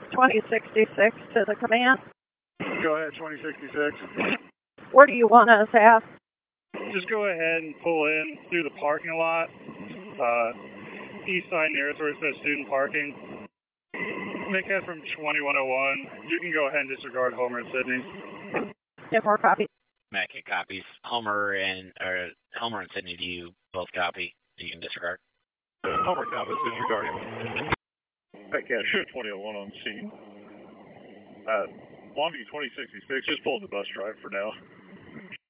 2066 to the command. Go ahead, 2066. Where do you want us at? Just go ahead and pull in through the parking lot. East side nearest where it says student parking. Make that from 2101. You can go ahead and disregard Homer and Sydney. 10-4 copy. Matt copies. Homer and Sydney, do you both copy? You can disregard. Homer copies, disregarding. Pat Cash, 2001 on scene. Longview 2066, just pull the bus drive for now.